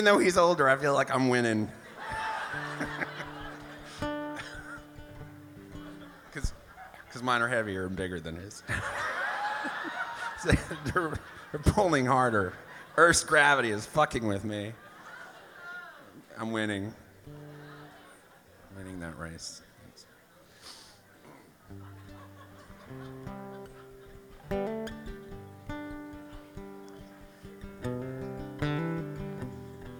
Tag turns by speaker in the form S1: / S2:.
S1: though he's older, I feel like I'm winning. Because mine are heavier and bigger than his. So they're pulling harder. Earth's gravity is fucking with me. I'm winning. Winning that race.